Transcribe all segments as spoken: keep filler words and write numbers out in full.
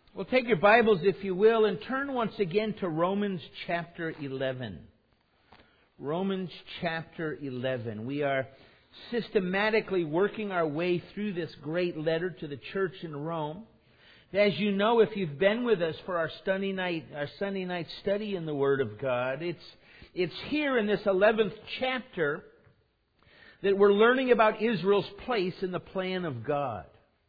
Well, take your Bibles, if you will, and turn once again to Romans chapter eleven. Romans chapter eleven. We are systematically working our way through this great letter to the church in Rome. As you know, if you've been with us for our Sunday night, our Sunday night study in the Word of God, it's it's here in this eleventh chapter that we're learning about Israel's place in the plan of God.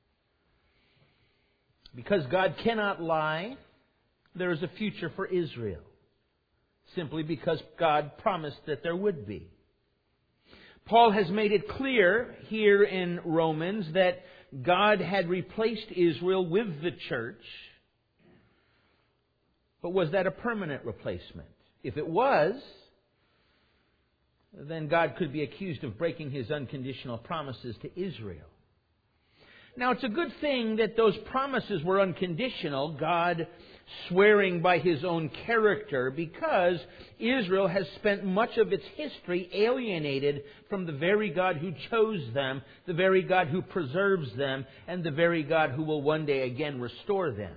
Because God cannot lie, there is a future for Israel. Simply because God promised that there would be. Paul has made it clear here in Romans that God had replaced Israel with the church. But was that a permanent replacement? If it was, then God could be accused of breaking His unconditional promises to Israel. Now, it's a good thing that those promises were unconditional, God swearing by His own character, because Israel has spent much of its history alienated from the very God who chose them, the very God who preserves them, and the very God who will one day again restore them.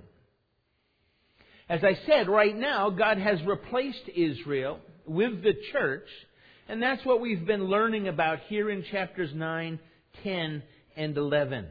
As I said, right now, God has replaced Israel with the church, and that's what we've been learning about here in chapters nine, ten, and eleven.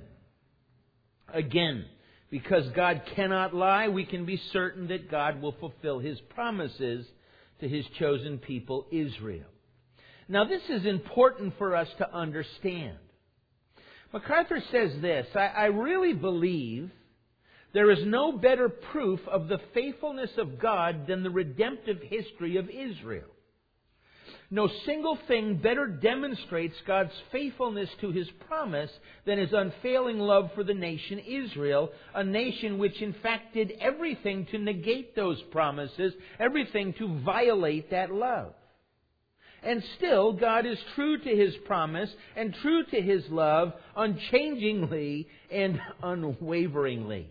Again, because God cannot lie, we can be certain that God will fulfill His promises to His chosen people, Israel. Now, this is important for us to understand. MacArthur says this, I, I really believe there is no better proof of the faithfulness of God than the redemptive history of Israel. No single thing better demonstrates God's faithfulness to His promise than His unfailing love for the nation Israel, a nation which in fact did everything to negate those promises, everything to violate that love. And still, God is true to His promise and true to His love unchangingly and unwaveringly.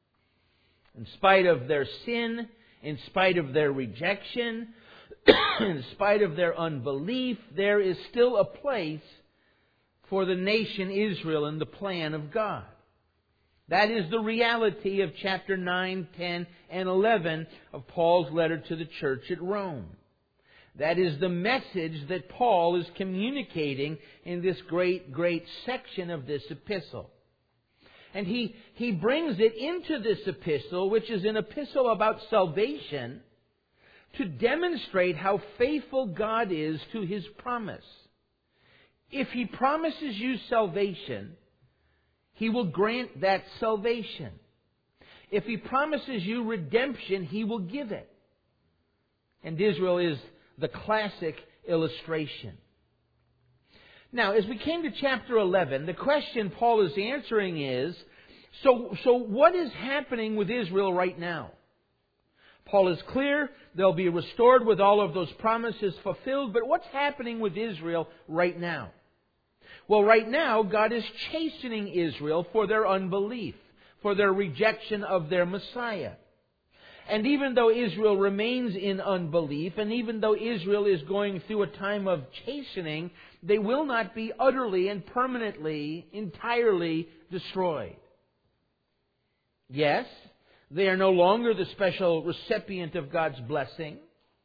In spite of their sin, in spite of their rejection, in spite of their unbelief, there is still a place for the nation Israel in the plan of God. That is the reality of chapter nine, ten, and eleven of Paul's letter to the church at Rome. That is the message that Paul is communicating in this great, great section of this epistle. And he, he brings it into this epistle, which is an epistle about salvation, to demonstrate how faithful God is to His promise. If He promises you salvation, He will grant that salvation. If He promises you redemption, He will give it. And Israel is the classic illustration. Now, as we came to chapter eleven, the question Paul is answering is, so, so what is happening with Israel right now? Paul is clear, they'll be restored with all of those promises fulfilled, but what's happening with Israel right now? Well, right now, God is chastening Israel for their unbelief, for their rejection of their Messiah. And even though Israel remains in unbelief, and even though Israel is going through a time of chastening, they will not be utterly and permanently, entirely destroyed. Yes, they are no longer the special recipient of God's blessing.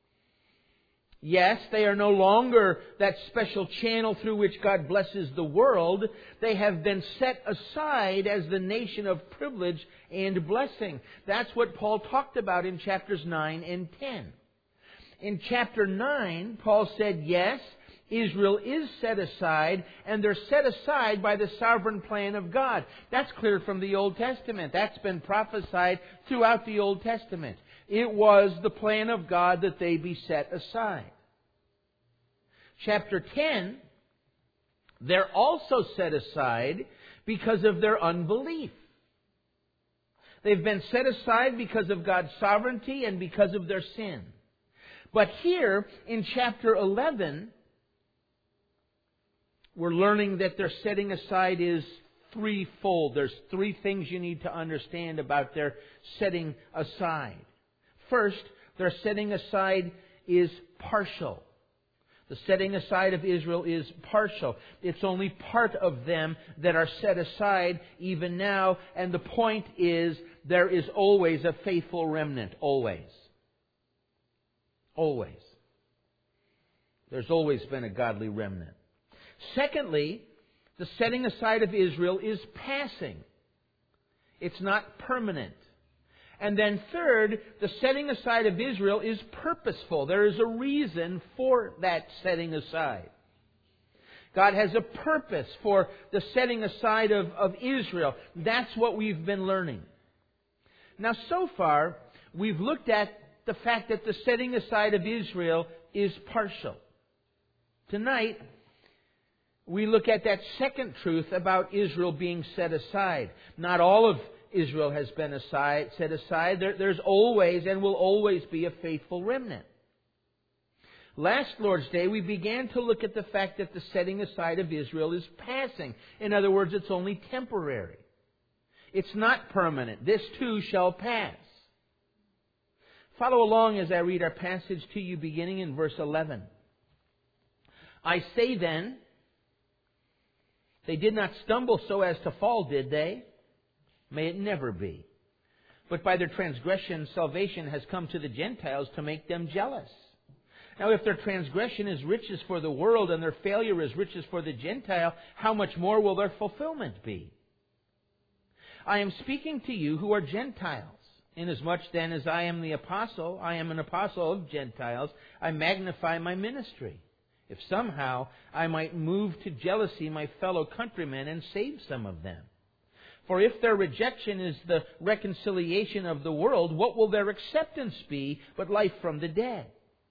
Yes, they are no longer that special channel through which God blesses the world. They have been set aside as the nation of privilege and blessing. That's what Paul talked about in chapters nine and ten. In chapter nine, Paul said, yes, Israel is set aside, and they're set aside by the sovereign plan of God. That's clear from the Old Testament. That's been prophesied throughout the Old Testament. It was the plan of God that they be set aside. Chapter ten, they're also set aside because of their unbelief. They've been set aside because of God's sovereignty and because of their sin. But here, in chapter eleven, we're learning that their setting aside is threefold. There's three things you need to understand about their setting aside. First, their setting aside is partial. The setting aside of Israel is partial. It's only part of them that are set aside even now. And the point is, there is always a faithful remnant. Always. Always. There's always been a godly remnant. Secondly, the setting aside of Israel is passing. It's not permanent. And then third, the setting aside of Israel is purposeful. There is a reason for that setting aside. God has a purpose for the setting aside of, of Israel. That's what we've been learning. Now, so far, we've looked at the fact that the setting aside of Israel is partial. Tonight, we look at that second truth about Israel being set aside. Not all of Israel has been aside, set aside. There, there's always and will always be a faithful remnant. Last Lord's Day, we began to look at the fact that the setting aside of Israel is passing. In other words, it's only temporary. It's not permanent. This too shall pass. Follow along as I read our passage to you beginning in verse eleven. I say then, they did not stumble so as to fall, did they? May it never be. But by their transgression, salvation has come to the Gentiles to make them jealous. Now, if their transgression is riches for the world and their failure is riches for the Gentile, how much more will their fulfillment be? I am speaking to you who are Gentiles. Inasmuch then as I am the apostle, I am an apostle of Gentiles, I magnify my ministry. If somehow I might move to jealousy my fellow countrymen and save some of them. For if their rejection is the reconciliation of the world, what will their acceptance be but life from the dead?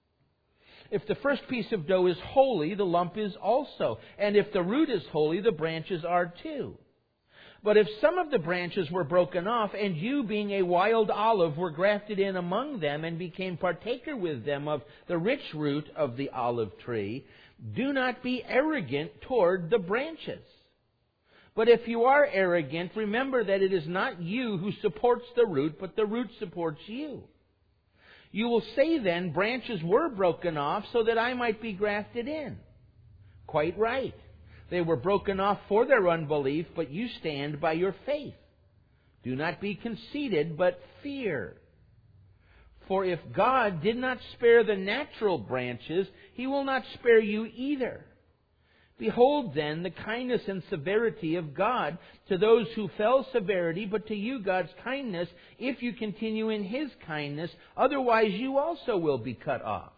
If the first piece of dough is holy, the lump is also. And if the root is holy, the branches are too. But if some of the branches were broken off, and you, being a wild olive, were grafted in among them and became partaker with them of the rich root of the olive tree, do not be arrogant toward the branches. But if you are arrogant, remember that it is not you who supports the root, but the root supports you. You will say then, branches were broken off so that I might be grafted in. Quite right. They were broken off for their unbelief, but you stand by your faith. Do not be conceited, but fear. For if God did not spare the natural branches, He will not spare you either. Behold then the kindness and severity of God. To those who fell severity, but to you God's kindness, if you continue in His kindness, otherwise you also will be cut off.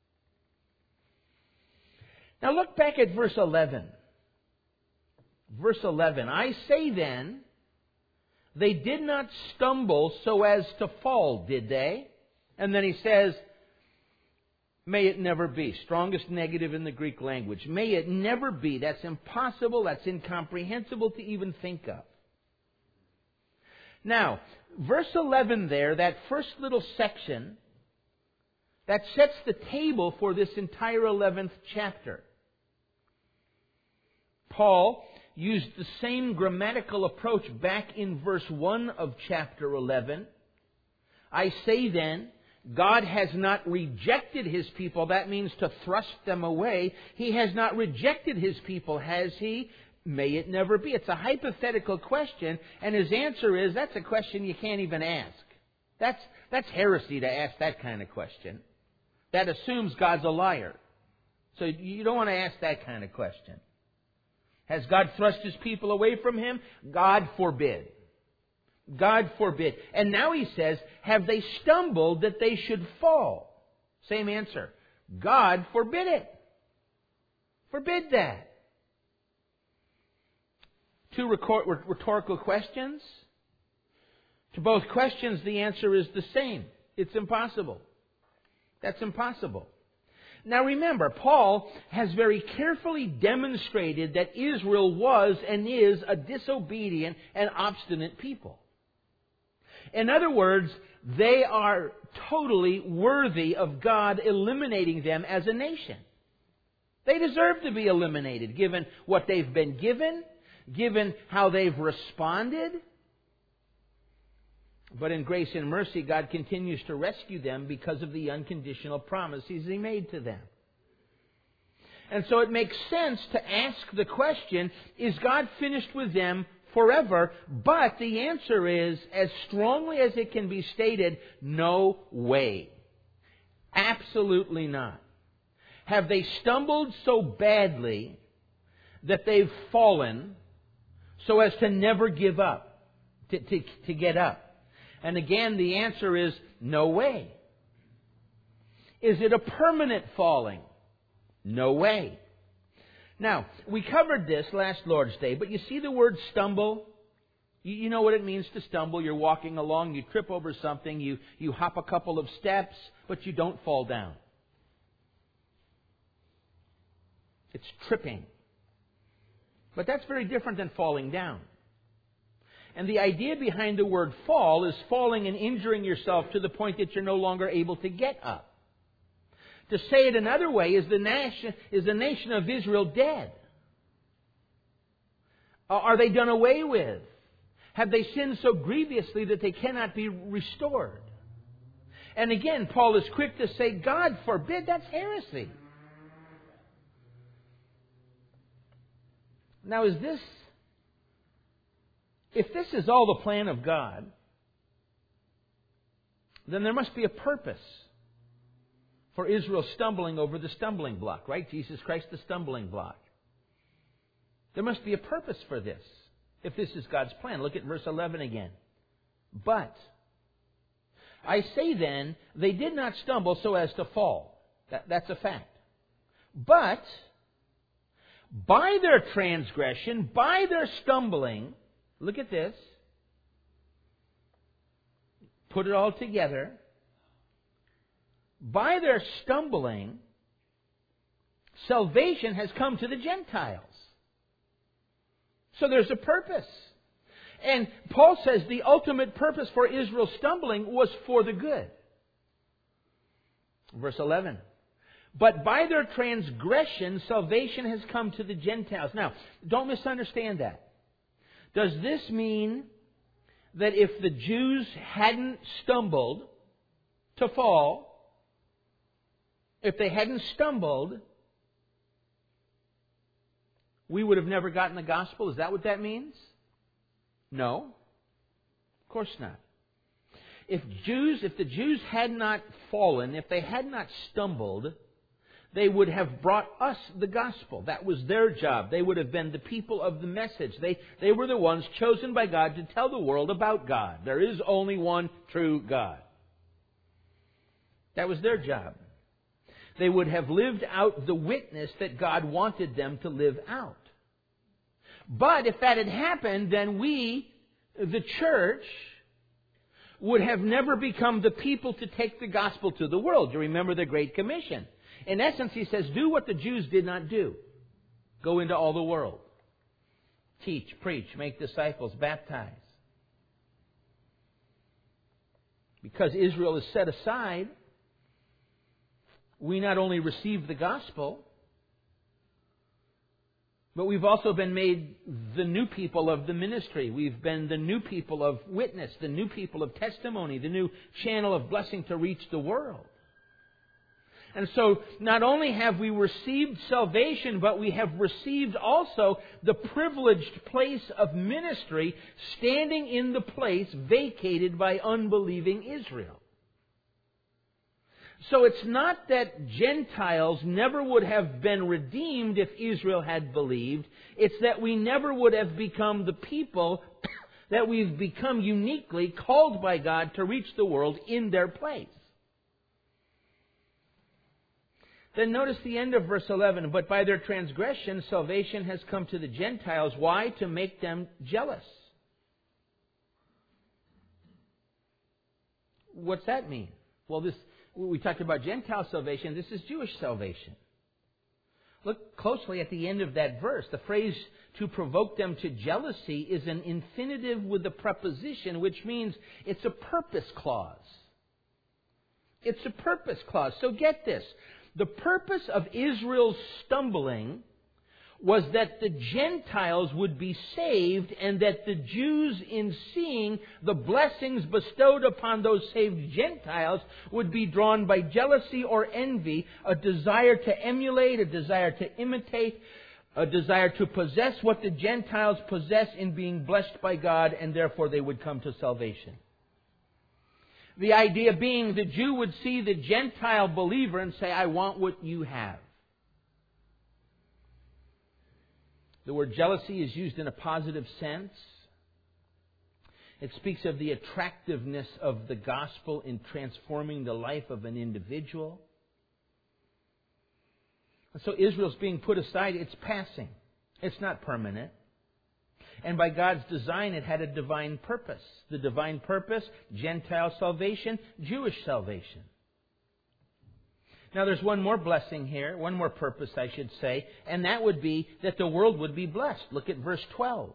Now look back at verse eleven. Verse eleven, I say then, they did not stumble so as to fall, did they? And then he says, may it never be. Strongest negative in the Greek language. May it never be. That's impossible. That's incomprehensible to even think of. Now, verse eleven there, that first little section, that sets the table for this entire eleventh chapter. Paul used the same grammatical approach back in verse one of chapter eleven. I say then, God has not rejected His people. That means to thrust them away. He has not rejected His people, has He? May it never be. It's a hypothetical question, and his answer is, that's a question you can't even ask. That's, that's heresy to ask that kind of question. That assumes God's a liar. So you don't want to ask that kind of question. Has God thrust His people away from Him? God forbid. God forbid. And now he says, have they stumbled that they should fall? Same answer. God forbid it. Forbid that. Two rhetorical questions. To both questions, the answer is the same. It's impossible. That's impossible. Now remember, Paul has very carefully demonstrated that Israel was and is a disobedient and obstinate people. In other words, they are totally worthy of God eliminating them as a nation. They deserve to be eliminated, given what they've been given, given how they've responded. But in grace and mercy, God continues to rescue them because of the unconditional promises He made to them. And so it makes sense to ask the question, is God finished with them forever? But the answer is, as strongly as it can be stated, no way. Absolutely not. Have they stumbled so badly that they've fallen so as to never give up, to, to, to get up? And again, the answer is no way. Is it a permanent falling? No way. Now, we covered this last Lord's Day, but you see the word stumble? You, you know what it means to stumble. You're walking along, you trip over something, you, you hop a couple of steps, but you don't fall down. It's tripping. But that's very different than falling down. And the idea behind the word fall is falling and injuring yourself to the point that you're no longer able to get up. To say it another way, is the nation, is the nation of Israel dead? Are they done away with? Have they sinned so grievously that they cannot be restored? And again, Paul is quick to say, God forbid, that's heresy. Now, is this, if this is all the plan of God, then there must be a purpose for Israel stumbling over the stumbling block, right? Jesus Christ, the stumbling block. There must be a purpose for this, if this is God's plan. Look at verse eleven again. But, I say then, they did not stumble so as to fall. That, that's a fact. But, by their transgression, by their stumbling, look at this, put it all together, by their stumbling, salvation has come to the Gentiles. So there's a purpose. And Paul says the ultimate purpose for Israel's stumbling was for the good. Verse eleven. But by their transgression, salvation has come to the Gentiles. Now, don't misunderstand that. Does this mean that if the Jews hadn't stumbled to fall, if they hadn't stumbled, we would have never gotten the gospel? Is that what that means? No. Of course not. If Jews, if the Jews had not fallen, if they had not stumbled, they would have brought us the gospel. That was their job. They would have been the people of the message. They, they were the ones chosen by God to tell the world about God. There is only one true God. That was their job. They would have lived out the witness that God wanted them to live out. But if that had happened, then we, the church, would have never become the people to take the gospel to the world. You remember the Great Commission. In essence, he says, do what the Jews did not do. Go into all the world. Teach, preach, make disciples, baptize. Because Israel is set aside, we not only receive the gospel, but we've also been made the new people of the ministry. We've been the new people of witness, the new people of testimony, the new channel of blessing to reach the world. And so, not only have we received salvation, but we have received also the privileged place of ministry, standing in the place vacated by unbelieving Israel. So it's not that Gentiles never would have been redeemed if Israel had believed. It's that we never would have become the people that we've become uniquely called by God to reach the world in their place. Then notice the end of verse eleven. But by their transgression, salvation has come to the Gentiles. Why? To make them jealous. What's that mean? Well, this we talked about Gentile salvation. This is Jewish salvation. Look closely at the end of that verse. The phrase to provoke them to jealousy is an infinitive with a preposition, which means it's a purpose clause. It's a purpose clause. So get this. The purpose of Israel's stumbling was that the Gentiles would be saved, and that the Jews, in seeing the blessings bestowed upon those saved Gentiles, would be drawn by jealousy or envy, a desire to emulate, a desire to imitate, a desire to possess what the Gentiles possess in being blessed by God, and therefore they would come to salvation. The idea being the Jew would see the Gentile believer and say, I want what you have. The word jealousy is used in a positive sense. It speaks of the attractiveness of the gospel in transforming the life of an individual. And so Israel's being put aside. It's passing. It's not permanent. And by God's design, it had a divine purpose. The divine purpose, Gentile salvation, Jewish salvation. Now there's one more blessing here, one more purpose I should say, and that would be that the world would be blessed. Look at verse twelve.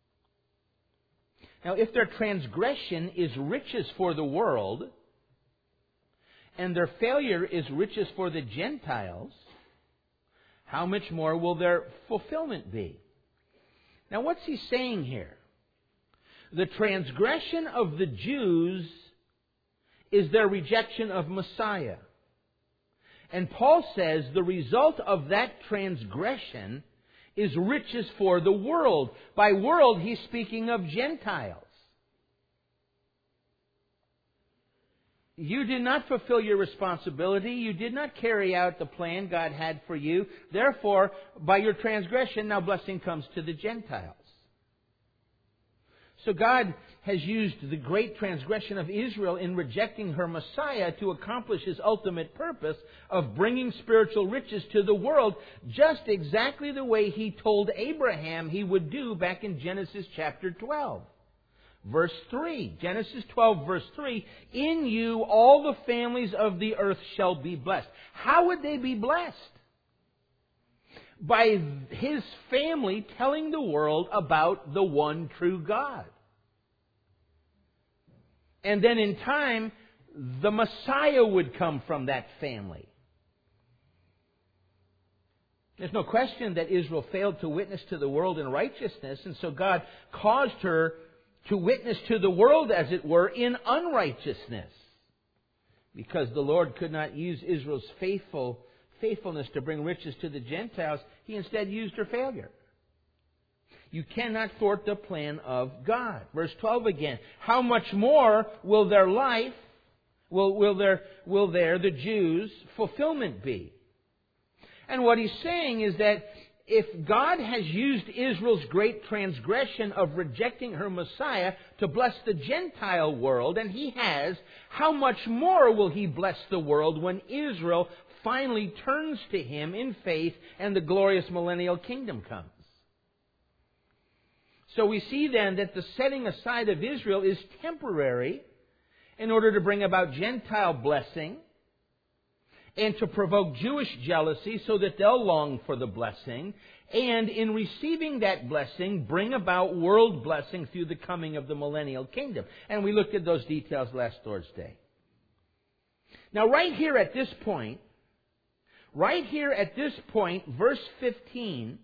Now if their transgression is riches for the world, and their failure is riches for the Gentiles, how much more will their fulfillment be? Now what's he saying here? The transgression of the Jews is their rejection of Messiah. And Paul says the result of that transgression is riches for the world. By world, he's speaking of Gentiles. You did not fulfill your responsibility. You did not carry out the plan God had for you. Therefore, by your transgression, now blessing comes to the Gentiles. So God has used the great transgression of Israel in rejecting her Messiah to accomplish His ultimate purpose of bringing spiritual riches to the world, just exactly the way He told Abraham He would do back in Genesis chapter twelve. Verse three, Genesis twelve, verse three, in you all the families of the earth shall be blessed. How would they be blessed? By His family telling the world about the one true God. And then in time, the Messiah would come from that family. There's no question that Israel failed to witness to the world in righteousness, and so God caused her to witness to the world, as it were, in unrighteousness. Because the Lord could not use Israel's faithful faithfulness to bring riches to the Gentiles, He instead used her failure. You cannot thwart the plan of God. Verse twelve again. How much more will their life, will, will their, will their, the Jews, fulfillment be? And what he's saying is that if God has used Israel's great transgression of rejecting her Messiah to bless the Gentile world, and He has, how much more will He bless the world when Israel finally turns to Him in faith and the glorious millennial kingdom comes? So we see then that the setting aside of Israel is temporary in order to bring about Gentile blessing and to provoke Jewish jealousy so that they'll long for the blessing, and in receiving that blessing, bring about world blessing through the coming of the millennial kingdom. And we looked at those details last Thursday. Now right here at this point, right here at this point, verse fifteen,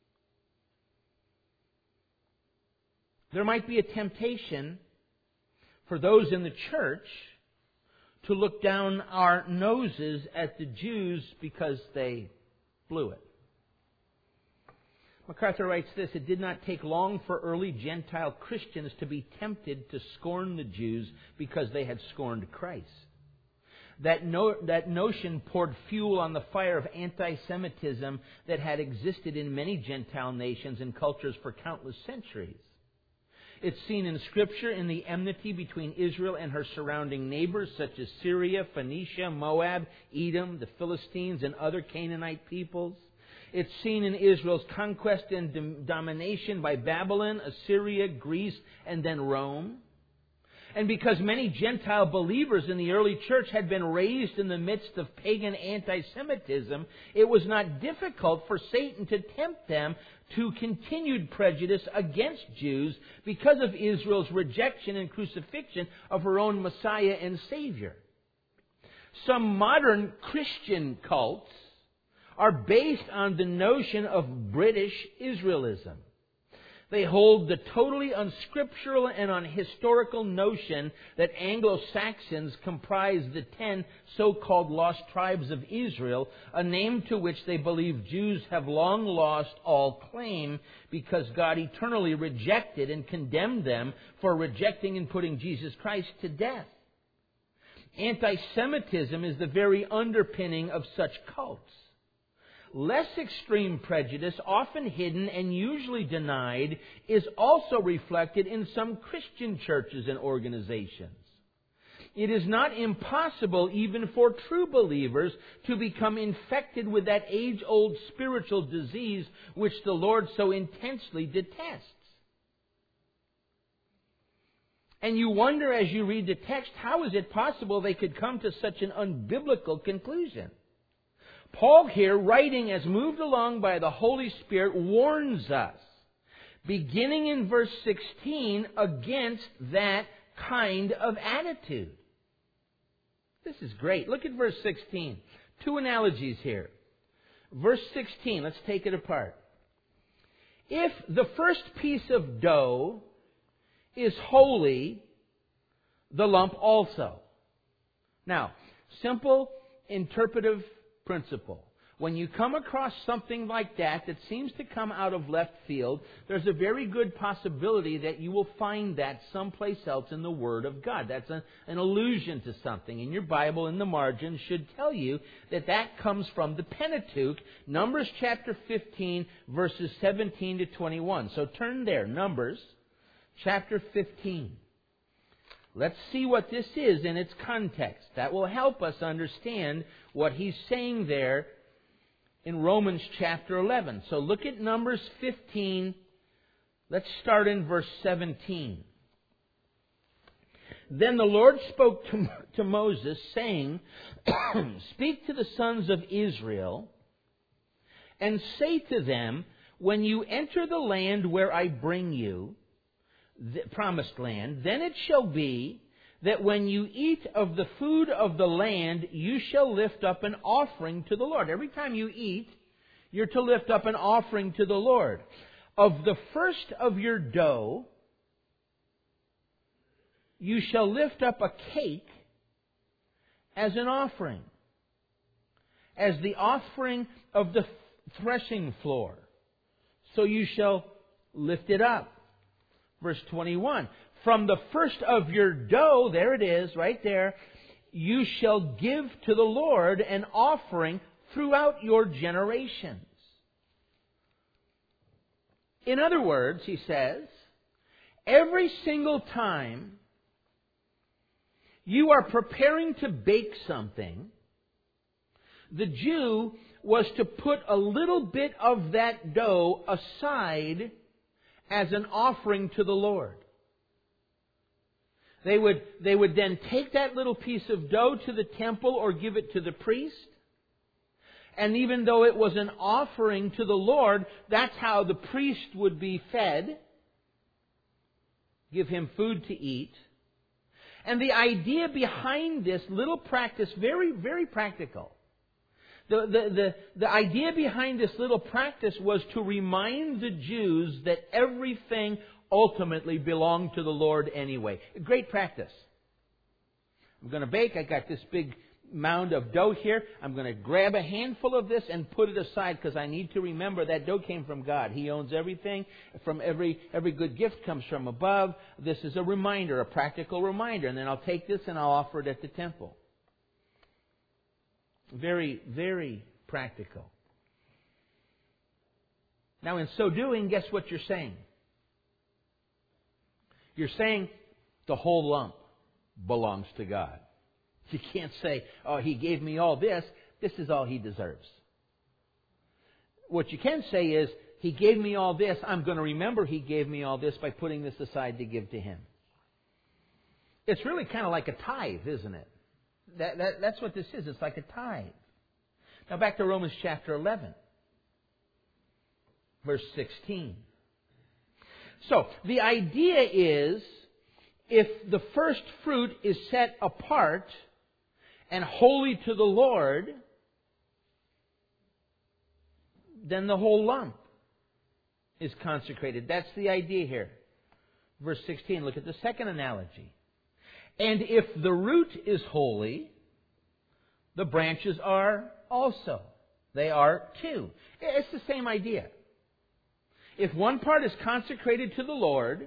there might be a temptation for those in the church to look down our noses at the Jews because they blew it. MacArthur writes this, it did not take long for early Gentile Christians to be tempted to scorn the Jews because they had scorned Christ. That, no, that notion poured fuel on the fire of anti-Semitism that had existed in many Gentile nations and cultures for countless centuries. It's seen in Scripture in the enmity between Israel and her surrounding neighbors, such as Syria, Phoenicia, Moab, Edom, the Philistines, and other Canaanite peoples. It's seen in Israel's conquest and domination by Babylon, Assyria, Greece, and then Rome. And because many Gentile believers in the early church had been raised in the midst of pagan anti-Semitism, it was not difficult for Satan to tempt them to continued prejudice against Jews because of Israel's rejection and crucifixion of her own Messiah and Savior. Some modern Christian cults are based on the notion of British Israelism. They hold the totally unscriptural and unhistorical notion that Anglo-Saxons comprise the ten so-called lost tribes of Israel, a name to which they believe Jews have long lost all claim because God eternally rejected and condemned them for rejecting and putting Jesus Christ to death. Anti-Semitism is the very underpinning of such cults. Less extreme prejudice, often hidden and usually denied, is also reflected in some Christian churches and organizations. It is not impossible even for true believers to become infected with that age-old spiritual disease which the Lord so intensely detests. And you wonder as you read the text, how is it possible they could come to such an unbiblical conclusion? Paul here, writing as moved along by the Holy Spirit, warns us, beginning in verse sixteen, against that kind of attitude. This is great. Look at verse sixteen. Two analogies here. Verse sixteen, let's take it apart. If the first piece of dough is holy, the lump also. Now, simple interpretive principle. When you come across something like that that seems to come out of left field, there's a very good possibility that you will find that someplace else in the Word of God. That's a, an allusion to something. In your Bible, in the margin, should tell you that that comes from the Pentateuch, Numbers chapter fifteen, verses seventeen to twenty-one. So turn there, Numbers chapter fifteen. Let's see what this is in its context. That will help us understand what he's saying there in Romans chapter eleven. So look at Numbers fifteen. Let's start in verse seventeen. Then the Lord spoke to, to Moses, saying, Speak to the sons of Israel, and say to them, when you enter the land where I bring you, the promised land, then it shall be that when you eat of the food of the land, you shall lift up an offering to the Lord. Every time you eat, you're to lift up an offering to the Lord. Of the first of your dough, you shall lift up a cake as an offering, as the offering of the threshing floor. So you shall lift it up. Verse twenty-one, from the first of your dough, there it is, right there, you shall give to the Lord an offering throughout your generations. In other words, he says, every single time you are preparing to bake something, the Jew was to put a little bit of that dough aside as an offering to the Lord. They would, they would then take that little piece of dough to the temple or give it to the priest. And even though it was an offering to the Lord, that's how the priest would be fed. Give him food to eat. And the idea behind this little practice, very, very practical. The, the, the, the idea behind this little practice was to remind the Jews that everything ultimately belonged to the Lord anyway. Great practice. I'm going to bake. I got this big mound of dough here. I'm going to grab a handful of this and put it aside because I need to remember that dough came from God. He owns everything. From every every good gift comes from above. This is a reminder, a practical reminder. And then I'll take this and I'll offer it at the temple. Very, very practical. Now, in so doing, guess what you're saying? You're saying the whole lump belongs to God. You can't say, oh, He gave me all this. This is all He deserves. What you can say is, He gave me all this. I'm going to remember He gave me all this by putting this aside to give to Him. It's really kind of like a tithe, isn't it? That, that, that's what this is. It's like a tithe. Now back to Romans chapter eleven. Verse sixteen. So, the idea is, if the first fruit is set apart and holy to the Lord, then the whole lump is consecrated. That's the idea here. Verse sixteen, look at the second analogy. And if the root is holy, the branches are also. They are too. It's the same idea. If one part is consecrated to the Lord,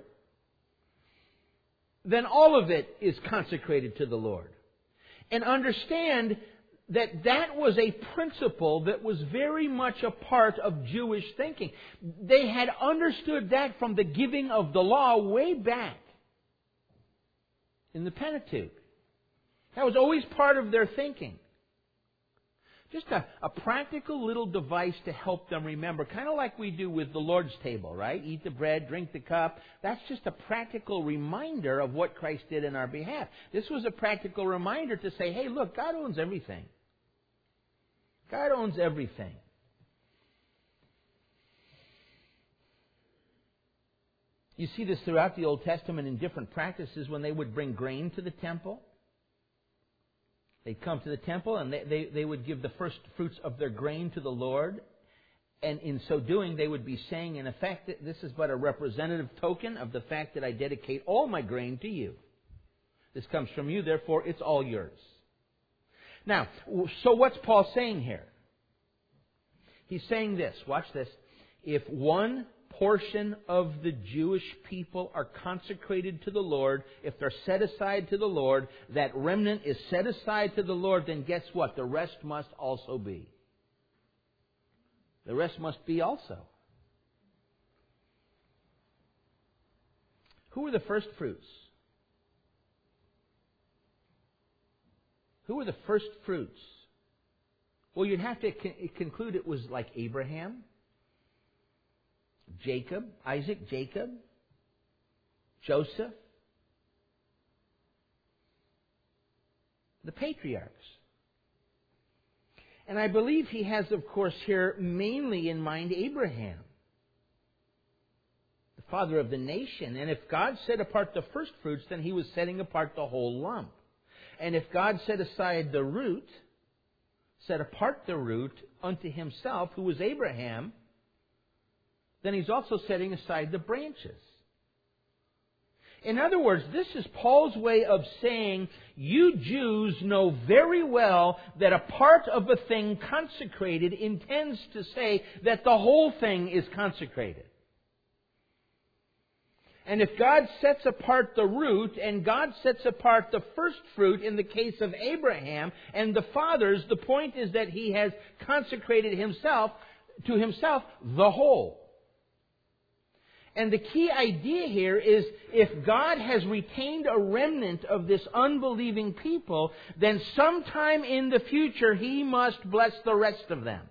then all of it is consecrated to the Lord. And understand that that was a principle that was very much a part of Jewish thinking. They had understood that from the giving of the law way back in the Pentateuch. That was always part of their thinking. Just a, a practical little device to help them remember, kind of like we do with the Lord's table, right? Eat the bread, drink the cup. That's just a practical reminder of what Christ did in our behalf. This was a practical reminder to say, hey, look, God owns everything. God owns everything. You see this throughout the Old Testament in different practices when they would bring grain to the temple. They'd come to the temple and they, they, they would give the first fruits of their grain to the Lord. And in so doing, they would be saying, in effect, that this is but a representative token of the fact that I dedicate all my grain to you. This comes from you, therefore it's all yours. Now, so what's Paul saying here? He's saying this. Watch this. If one portion of the Jewish people are consecrated to the Lord, if they're set aside to the Lord, that remnant is set aside to the Lord, then guess what? The rest must also be. The rest must be also. Who were the first fruits? Who were the first fruits? Well, you'd have to con- conclude it was like Abraham, Jacob, Isaac, Jacob, Joseph, the patriarchs. And I believe he has, of course, here mainly in mind Abraham, the father of the nation. And if God set apart the first fruits, then he was setting apart the whole lump. And if God set aside the root, set apart the root unto himself, who was Abraham, then he's also setting aside the branches. In other words, this is Paul's way of saying, you Jews know very well that a part of a thing consecrated intends to say that the whole thing is consecrated. And if God sets apart the root, and God sets apart the first fruit in the case of Abraham and the fathers, the point is that he has consecrated himself to himself the whole. And the key idea here is if God has retained a remnant of this unbelieving people, then sometime in the future He must bless the rest of them.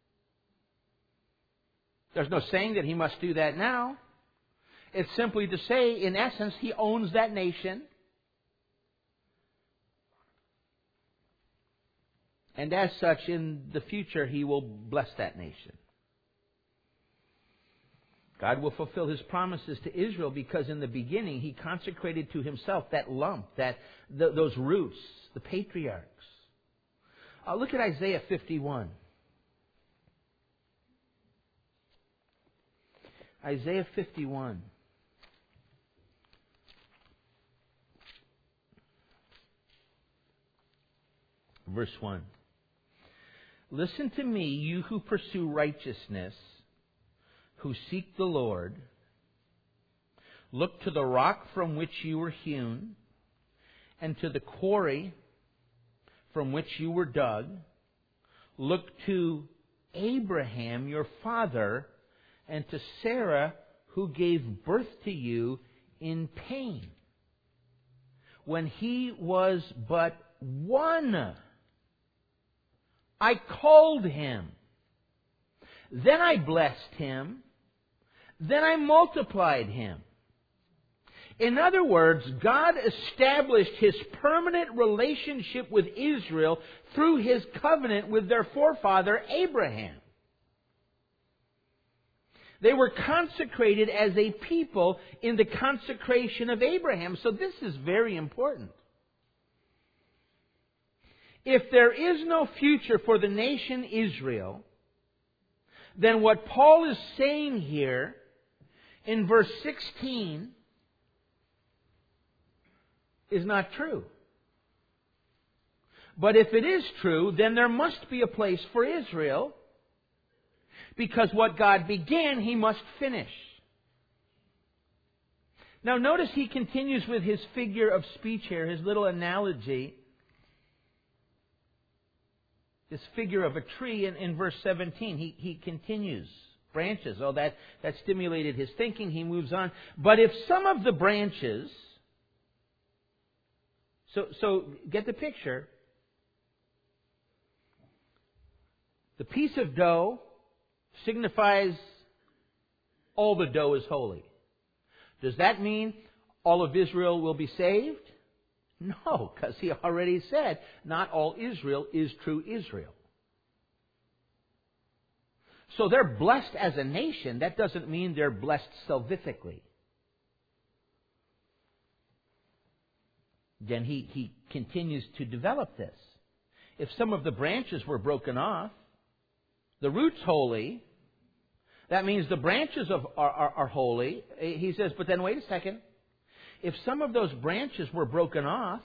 There's no saying that He must do that now. It's simply to say, in essence, He owns that nation. And as such, in the future, He will bless that nation. God will fulfill His promises to Israel because in the beginning He consecrated to Himself that lump, that th- those roots, the patriarchs. Uh, look at Isaiah fifty-one. Isaiah fifty-one. Verse one. Listen to me, you who pursue righteousness, who seek the Lord. Look to the rock from which you were hewn, and to the quarry from which you were dug. Look to Abraham, your father, and to Sarah, who gave birth to you in pain, when he was but one. I called him. Then I blessed him. Then I multiplied him. In other words, God established His permanent relationship with Israel through His covenant with their forefather Abraham. They were consecrated as a people in the consecration of Abraham. So this is very important. If there is no future for the nation Israel, then what Paul is saying here in verse sixteen is not true. But if it is true, then there must be a place for Israel, because what God began, He must finish. Now notice he continues with his figure of speech here, his little analogy. This figure of a tree in, in verse seventeen. He, he continues. Branches. Oh, that, that stimulated his thinking. He moves on. But if some of the branches... So, so get the picture. The piece of dough signifies all the dough is holy. Does that mean all of Israel will be saved? No, because he already said not all Israel is true Israel. So they're blessed as a nation. That doesn't mean they're blessed salvifically. Then he, he continues to develop this. If some of the branches were broken off, the root's holy, that means the branches of, are, are, are holy. He says, but then wait a second. If some of those branches were broken off,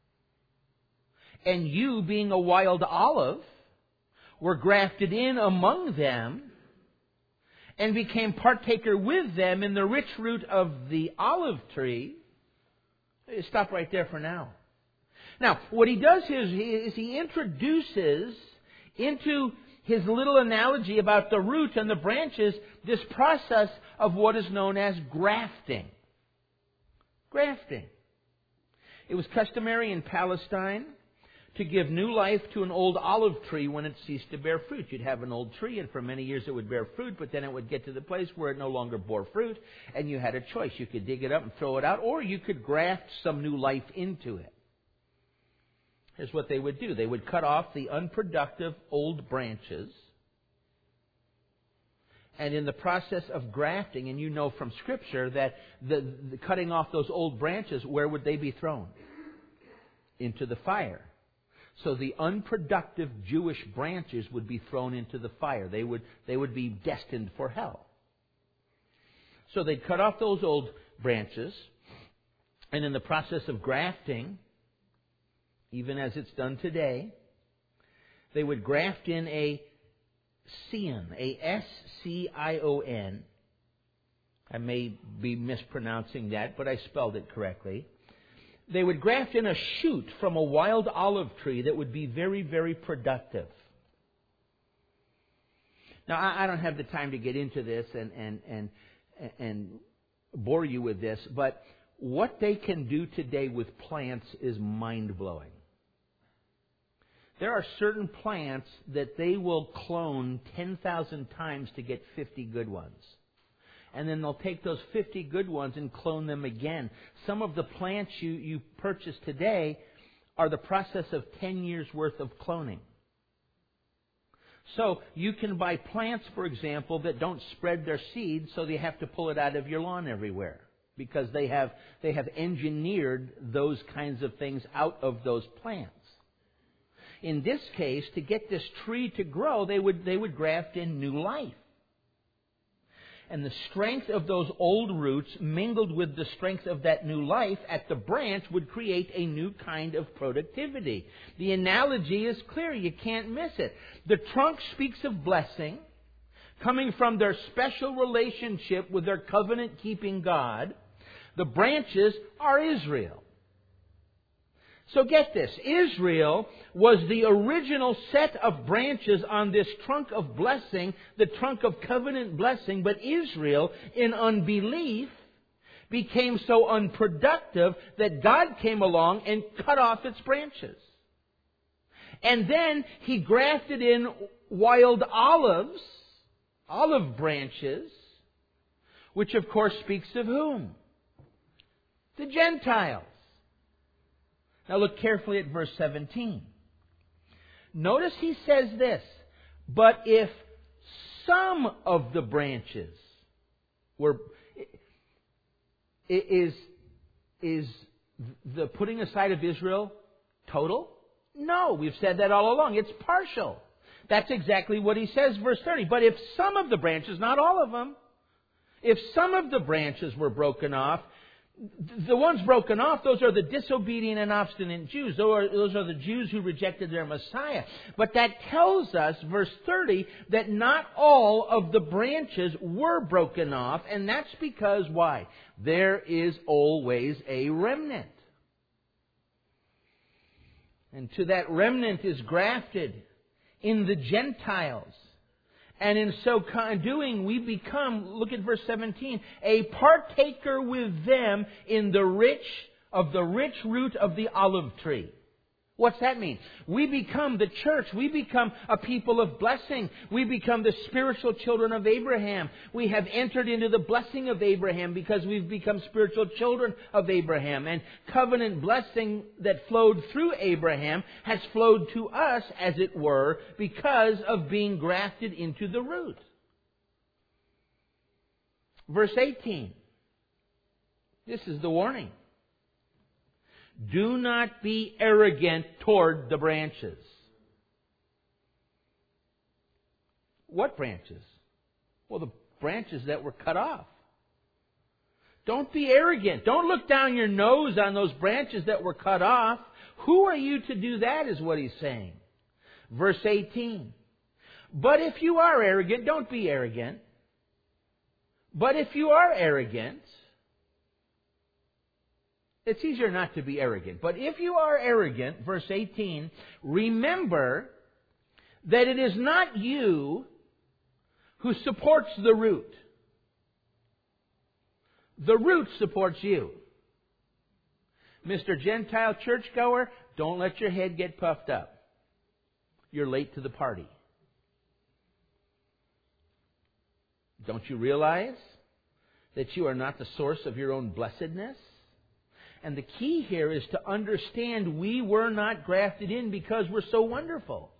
and you, being a wild olive, were grafted in among them, and became partaker with them in the rich root of the olive tree, stop right there for now. Now, what he does is he, is he introduces into his little analogy about the root and the branches this process of what is known as grafting. Grafting. It was customary in Palestine to give new life to an old olive tree when it ceased to bear fruit. You'd have an old tree, and for many years it would bear fruit, but then it would get to the place where it no longer bore fruit, and you had a choice. You could dig it up and throw it out, or you could graft some new life into it. Here's what they would do. They would cut off the unproductive old branches, and in the process of grafting, and you know from Scripture that the, the cutting off those old branches, where would they be thrown? Into the fire. So the unproductive Jewish branches would be thrown into the fire. They would, they would be destined for hell. So they'd cut off those old branches, and in the process of grafting, even as it's done today, they would graft in a scion, a S C I O N. I may be mispronouncing that, but I spelled it correctly. They would graft in a shoot from a wild olive tree that would be very, very productive. Now, I don't have the time to get into this and, and, and, and bore you with this, but what they can do today with plants is mind-blowing. There are certain plants that they will clone ten thousand times to get fifty good ones. And then they'll take those fifty good ones and clone them again. Some of the plants you, you purchase today are the process of ten years worth of cloning. So you can buy plants, for example, that don't spread their seeds, so they have to pull it out of your lawn everywhere. Because they have, they have engineered those kinds of things out of those plants. In this case, to get this tree to grow, they would, they would graft in new life. And the strength of those old roots mingled with the strength of that new life at the branch would create a new kind of productivity. The analogy is clear. You can't miss it. The trunk speaks of blessing coming from their special relationship with their covenant-keeping God. The branches are Israel. So get this. Israel was the original set of branches on this trunk of blessing, the trunk of covenant blessing, but Israel, in unbelief, became so unproductive that God came along and cut off its branches. And then He grafted in wild olives, olive branches, which of course speaks of whom? The Gentiles. Now look carefully at verse seventeen. Notice he says this, but if some of the branches were, is, is the putting aside of Israel total? No, we've said that all along. It's partial. That's exactly what he says, verse thirty. But if some of the branches, not all of them, if some of the branches were broken off, the ones broken off, those are the disobedient and obstinate Jews. Those are, those are the Jews who rejected their Messiah. But that tells us, verse thirty, that not all of the branches were broken off. And that's because, why? There is always a remnant. And to that remnant is grafted in the Gentiles. And in so doing, we become, look at verse seventeen, a partaker with them in the rich, of the rich root of the olive tree. What's that mean? We become the church. We become a people of blessing. We become the spiritual children of Abraham. We have entered into the blessing of Abraham because we've become spiritual children of Abraham. And covenant blessing that flowed through Abraham has flowed to us, as it were, because of being grafted into the root. Verse eighteen. This is the warning. Do not be arrogant toward the branches. What branches? Well, the branches that were cut off. Don't be arrogant. Don't look down your nose on those branches that were cut off. Who are you to do that, is what he's saying. Verse eighteen. But if you are arrogant, don't be arrogant. But if you are arrogant, it's easier not to be arrogant. But if you are arrogant, verse eighteen, remember that it is not you who supports the root. The root supports you. Mister Gentile churchgoer, don't let your head get puffed up. You're late to the party. Don't you realize that you are not the source of your own blessedness? And the key here is to understand we were not grafted in because we're so wonderful.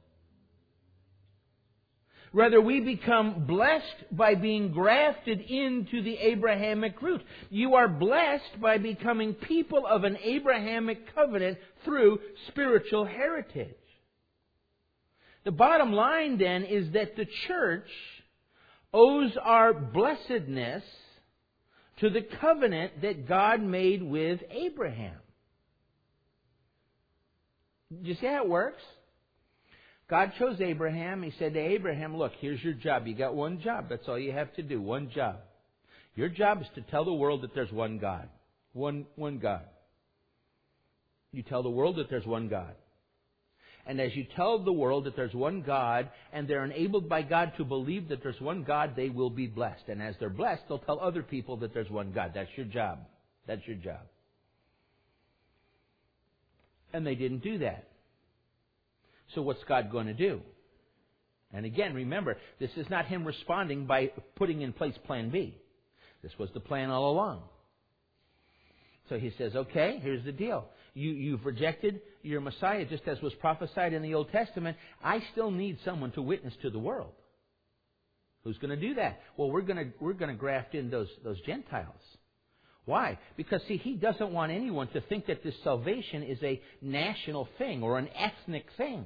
Rather, we become blessed by being grafted into the Abrahamic root. You are blessed by becoming people of an Abrahamic covenant through spiritual heritage. The bottom line then is that the church owes our blessedness to the covenant that God made with Abraham. Do you see how it works? God chose Abraham. He said to Abraham, look, here's your job. You got one job. That's all you have to do. One job. Your job is to tell the world that there's one God. One, one God. You tell the world that there's one God. And as you tell the world that there's one God, and they're enabled by God to believe that there's one God, they will be blessed. And as they're blessed, they'll tell other people that there's one God. That's your job. That's your job. And they didn't do that. So what's God going to do? And again, remember, this is not Him responding by putting in place plan B. This was the plan all along. So He says, okay, here's the deal. You, you've rejected your Messiah just as was prophesied in the Old Testament. I still need someone to witness to the world. Who's going to do that? Well, we're going to, we're going to graft in those, those Gentiles. Why? Because, see, He doesn't want anyone to think that this salvation is a national thing or an ethnic thing.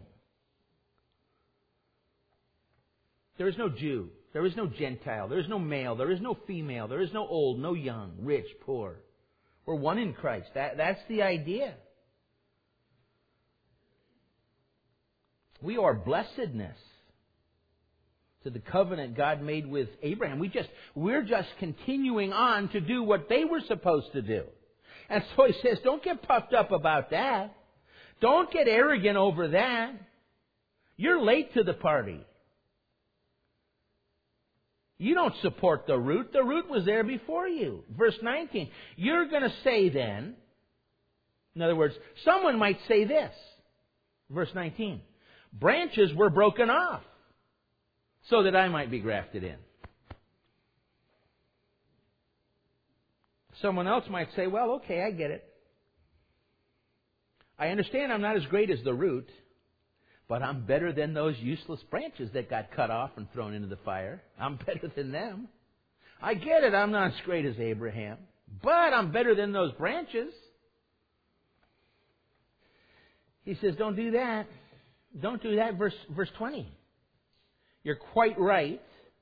There is no Jew. There is no Gentile. There is no male. There is no female. There is no old, no young, rich, poor. We're one in Christ. That, that's the idea. We are blessedness to the covenant God made with Abraham. We just, we're just continuing on to do what they were supposed to do. And so He says, don't get puffed up about that. Don't get arrogant over that. You're late to the party. You don't support the root. The root was there before you. Verse nineteen. You're going to say then, in other words, someone might say this. Verse nineteen. Branches were broken off so that I might be grafted in. Someone else might say, well, okay, I get it. I understand I'm not as great as the root, but I'm better than those useless branches that got cut off and thrown into the fire. I'm better than them. I get it, I'm not as great as Abraham, but I'm better than those branches. He says, don't do that. Don't do that. Verse, verse twenty. You're quite right.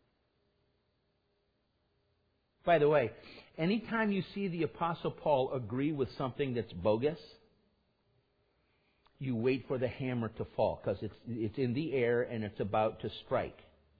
By the way, anytime you see the Apostle Paul agree with something that's bogus, you wait for the hammer to fall because it's, it's in the air and it's about to strike.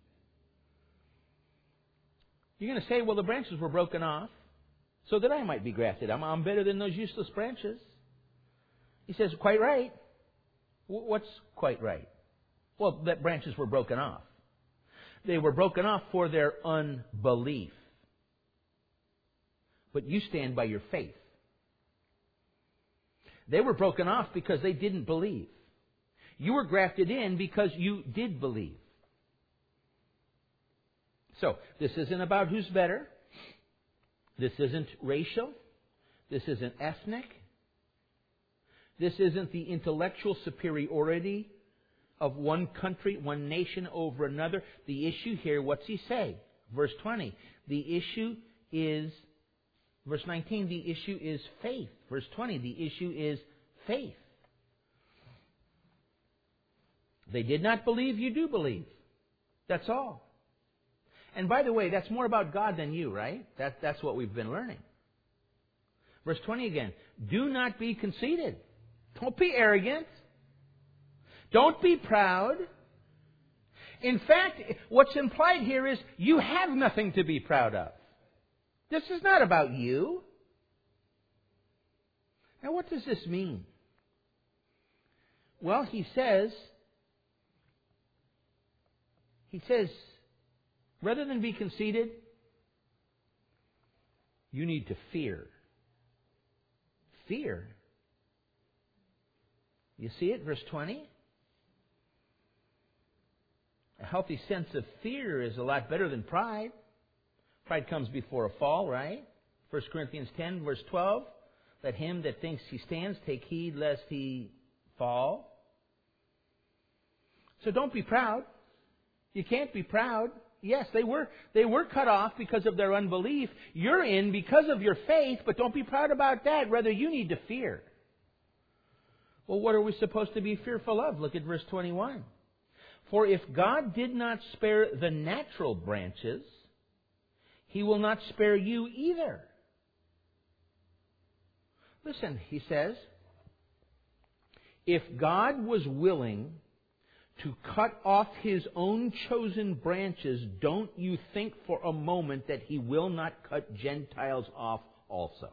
You're going to say, well, the branches were broken off so that I might be grafted. I'm, I'm better than those useless branches. He says, quite right. What's quite right? Well, that branches were broken off. They were broken off for their unbelief. But you stand by your faith. They were broken off because they didn't believe. You were grafted in because you did believe. So, this isn't about who's better. This isn't racial. This isn't ethnic. This isn't the intellectual superiority of one country, one nation over another. The issue here, what's he say? Verse twenty. The issue is, verse nineteen, the issue is faith. Verse twenty, the issue is faith. They did not believe, you do believe. That's all. And by the way, that's more about God than you, right? That, that's what we've been learning. Verse twenty again. Do not be conceited. Don't be arrogant. Don't be proud. In fact, what's implied here is you have nothing to be proud of. This is not about you. Now, what does this mean? Well, he says, he says, rather than be conceited, you need to fear. Fear. You see it, verse twenty? A healthy sense of fear is a lot better than pride. Pride comes before a fall, right? First Corinthians ten, verse twelve. Let him that thinks he stands take heed lest he fall. So don't be proud. You can't be proud. Yes, they were they were cut off because of their unbelief. You're in because of your faith, but don't be proud about that. Rather, you need to fear. Well, what are we supposed to be fearful of? Look at verse twenty-one. For if God did not spare the natural branches, He will not spare you either. Listen, he says, if God was willing to cut off His own chosen branches, don't you think for a moment that He will not cut Gentiles off also?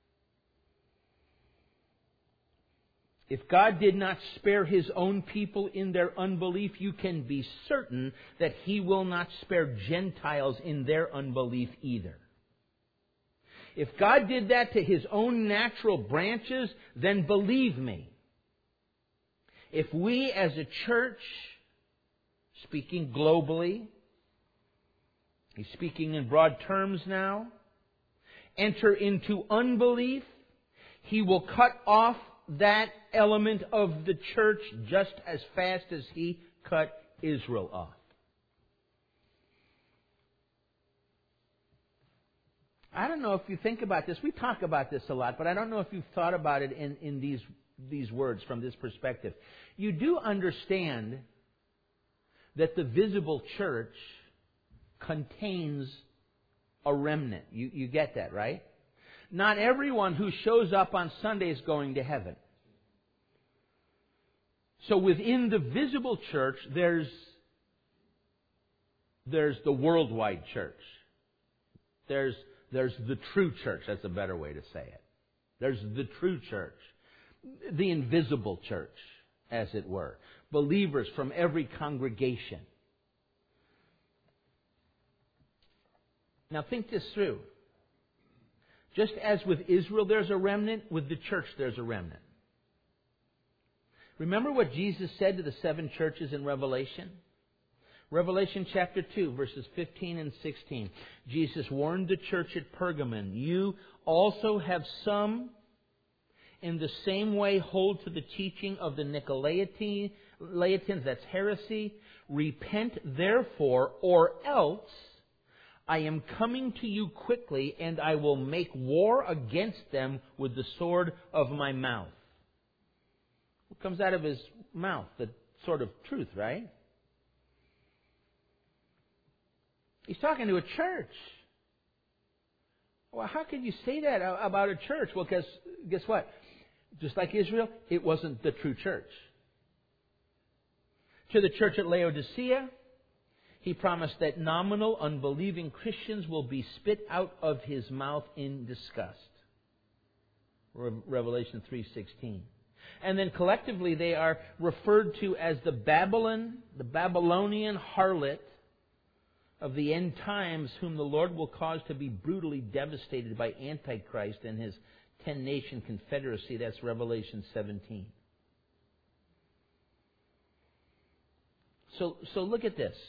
If God did not spare His own people in their unbelief, you can be certain that He will not spare Gentiles in their unbelief either. If God did that to His own natural branches, then believe me, if we as a church, speaking globally, he's speaking in broad terms now, enter into unbelief, He will cut off that element of the church just as fast as He cut Israel off. I don't know if you think about this. We talk about this a lot, but I don't know if you've thought about it in, in these, these words from this perspective. You do understand that the visible church contains a remnant. You, you get that, right? Not everyone who shows up on Sunday is going to heaven. So within the visible church, there's, there's the worldwide church. There's, there's the true church. That's a better way to say it. There's the true church. The invisible church, as it were. Believers from every congregation. Now think this through. Just as with Israel there's a remnant, with the church there's a remnant. Remember what Jesus said to the seven churches in Revelation? Revelation chapter two, verses fifteen and sixteen. Jesus warned the church at Pergamon, you also have some in the same way hold to the teaching of the Nicolaitans, that's heresy. Repent therefore, or else I am coming to you quickly, and I will make war against them with the sword of my mouth. What comes out of his mouth? The sword of truth, right? He's talking to a church. Well, how can you say that about a church? Well, because guess what? Just like Israel, it wasn't the true church. To the church at Laodicea, He promised that nominal, unbelieving Christians will be spit out of His mouth in disgust. Revelation three sixteen. And then collectively they are referred to as the Babylon, the Babylonian harlot of the end times, whom the Lord will cause to be brutally devastated by Antichrist and his ten-nation confederacy. That's Revelation seventeen. So, so look at this.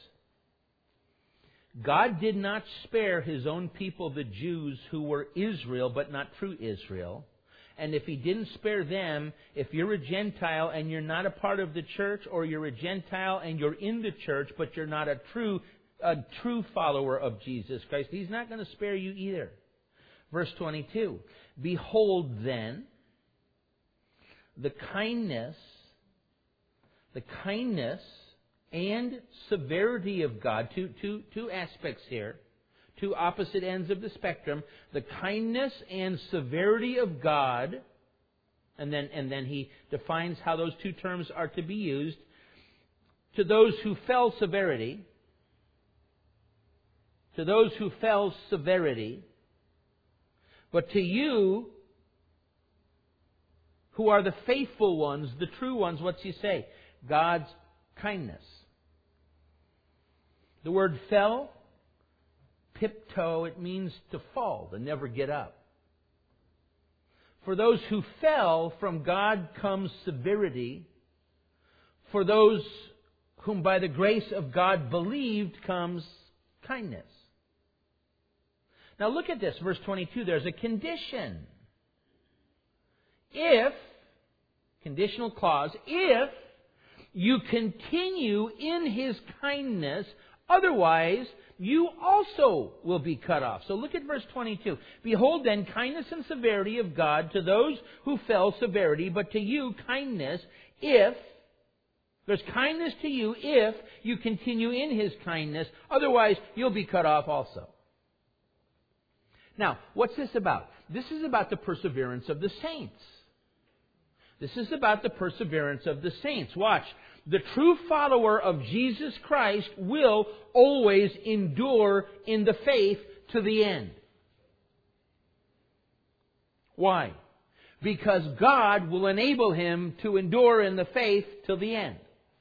God did not spare His own people, the Jews, who were Israel, but not true Israel. And if He didn't spare them, if you're a Gentile and you're not a part of the church, or you're a Gentile and you're in the church, but you're not a true, a true follower of Jesus Christ, He's not going to spare you either. Verse twenty-two, behold then, the kindness, the kindness and severity of God, two, two, two aspects here, two opposite ends of the spectrum, the kindness and severity of God, and then, and then he defines how those two terms are to be used, to those who fell severity, to those who fell severity, but to you who are the faithful ones, the true ones, what's he say? God's kindness. The word fell, pipto, it means to fall, to never get up. For those who fell, from God comes severity. For those whom by the grace of God believed comes kindness. Now look at this, verse twenty-two, there's a condition. If, conditional clause, if you continue in His kindness, otherwise you also will be cut off. So look at verse twenty-two. Behold then kindness and severity of God to those who fell severity, but to you kindness if, there's kindness to you if you continue in His kindness, otherwise you'll be cut off also. Now, what's this about? This is about the perseverance of the saints. This is about the perseverance of the saints. Watch. The true follower of Jesus Christ will always endure in the faith to the end. Why? Because God will enable him to endure in the faith till the end.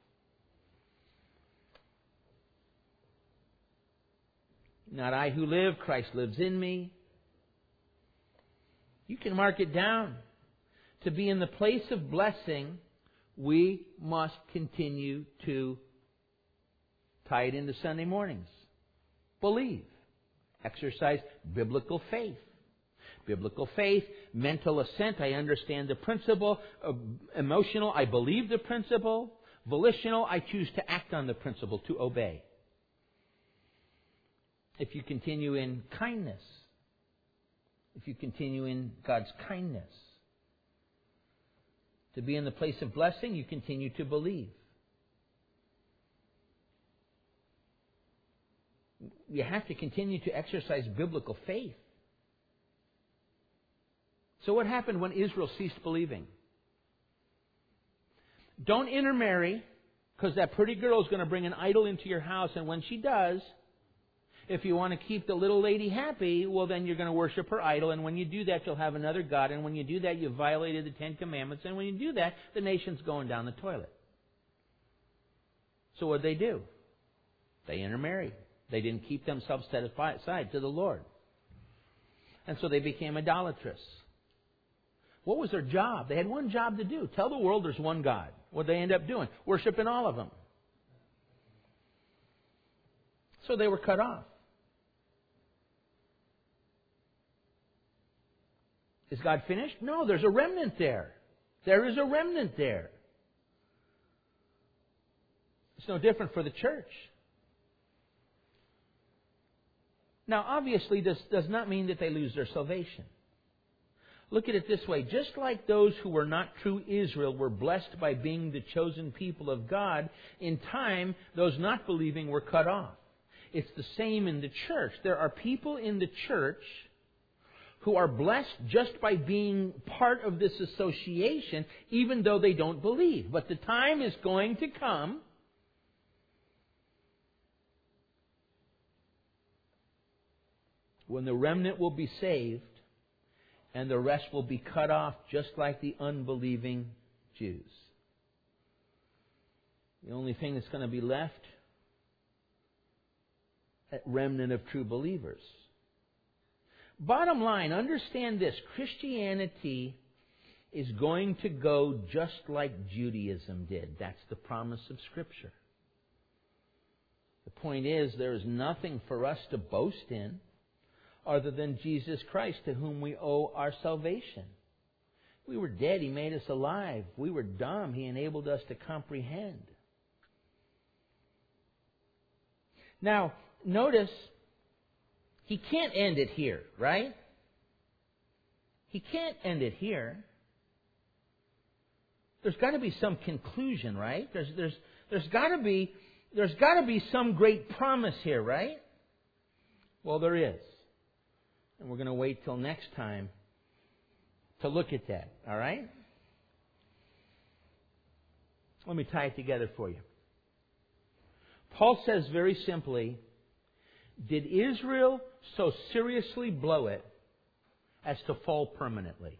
Not I who live, Christ lives in me. You can mark it down. To be in the place of blessing, we must continue to tie it into Sunday mornings. Believe. Exercise biblical faith. Biblical faith, mental assent, I understand the principle. Uh, emotional, I believe the principle. Volitional, I choose to act on the principle, to obey. If you continue in kindness, if you continue in God's kindness, to be in the place of blessing, you continue to believe. You have to continue to exercise biblical faith. So what happened when Israel ceased believing? Don't intermarry, because that pretty girl is going to bring an idol into your house, and when she does, if you want to keep the little lady happy, well, then you're going to worship her idol. And when you do that, you'll have another god. And when you do that, you've violated the Ten Commandments. And when you do that, the nation's going down the toilet. So what did they do? They intermarried. They didn't keep themselves set aside to the Lord. And so they became idolatrous. What was their job? They had one job to do. Tell the world there's one God. What did they end up doing? Worshiping all of them. So they were cut off. Is God finished? No, there's a remnant there. There is a remnant there. It's no different for the church. Now, obviously, this does not mean that they lose their salvation. Look at it this way. Just like those who were not true Israel were blessed by being the chosen people of God, in time, those not believing were cut off. It's the same in the church. There are people in the church who are blessed just by being part of this association, even though they don't believe. But the time is going to come when the remnant will be saved and the rest will be cut off, just like the unbelieving Jews. The only thing that's going to be left, a remnant of true believers. Bottom line, understand this. Christianity is going to go just like Judaism did. That's the promise of Scripture. The point is, there is nothing for us to boast in other than Jesus Christ, to whom we owe our salvation. We were dead. He made us alive. We were dumb. He enabled us to comprehend. Now, notice, He can't end it here, right? He can't end it here. There's got to be some conclusion, right? There's there's there's got to be there's got to be some great promise here, right? Well, there is. And we're going to wait till next time to look at that, all right? Let me tie it together for you. Paul says very simply, did Israel so seriously blow it as to fall permanently?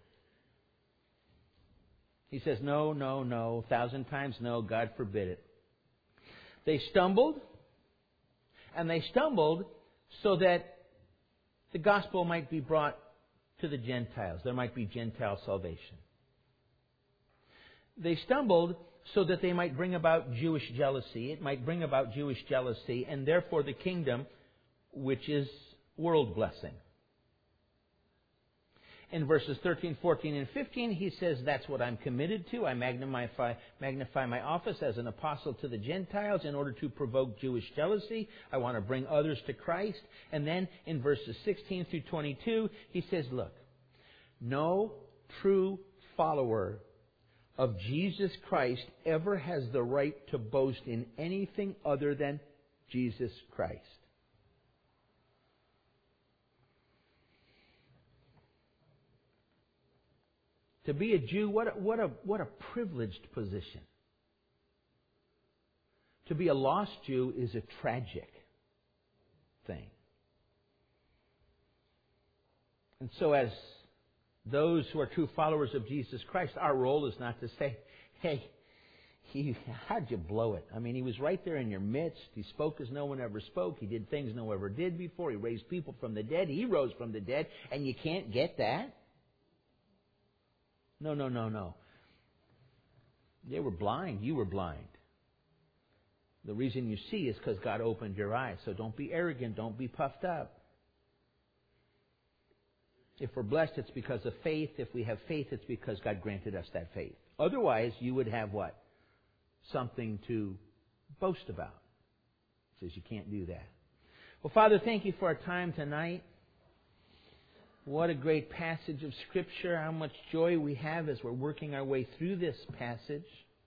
He says, no, no, no, a thousand times no, God forbid it. They stumbled, and they stumbled so that the gospel might be brought to the Gentiles. There might be Gentile salvation. They stumbled so that they might bring about Jewish jealousy. It might bring about Jewish jealousy, and therefore the kingdom, which is world blessing. In verses thirteen, fourteen, and fifteen, he says, that's what I'm committed to. I magnify, magnify my office as an apostle to the Gentiles in order to provoke Jewish jealousy. I want to bring others to Christ. And then in verses sixteen through twenty-two, he says, look, no true follower of Jesus Christ ever has the right to boast in anything other than Jesus Christ. To be a Jew, what a, what a, what a privileged position. To be a lost Jew is a tragic thing. And so as those who are true followers of Jesus Christ, our role is not to say, hey, he, how'd you blow it? I mean, he was right there in your midst. He spoke as no one ever spoke. He did things no one ever did before. He raised people from the dead. He rose from the dead. And you can't get that? No, no, no, no. They were blind. You were blind. The reason you see is because God opened your eyes. So don't be arrogant. Don't be puffed up. If we're blessed, it's because of faith. If we have faith, it's because God granted us that faith. Otherwise, you would have what? Something to boast about. It says you can't do that. Well, Father, thank you for our time tonight. What a great passage of Scripture. How much joy we have as we're working our way through this passage.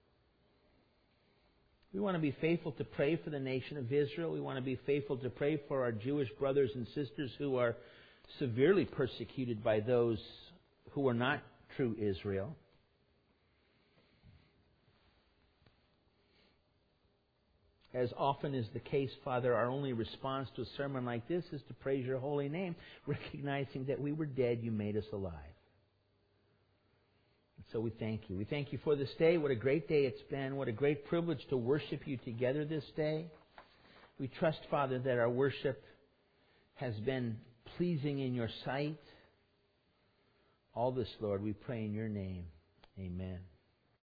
We want to be faithful to pray for the nation of Israel. We want to be faithful to pray for our Jewish brothers and sisters who are severely persecuted by those who are not true Israel. As often is the case, Father, our only response to a sermon like this is to praise your holy name, recognizing that we were dead, you made us alive. And so we thank you. We thank you for this day. What a great day it's been. What a great privilege to worship you together this day. We trust, Father, that our worship has been pleasing in your sight. All this, Lord, we pray in your name. Amen.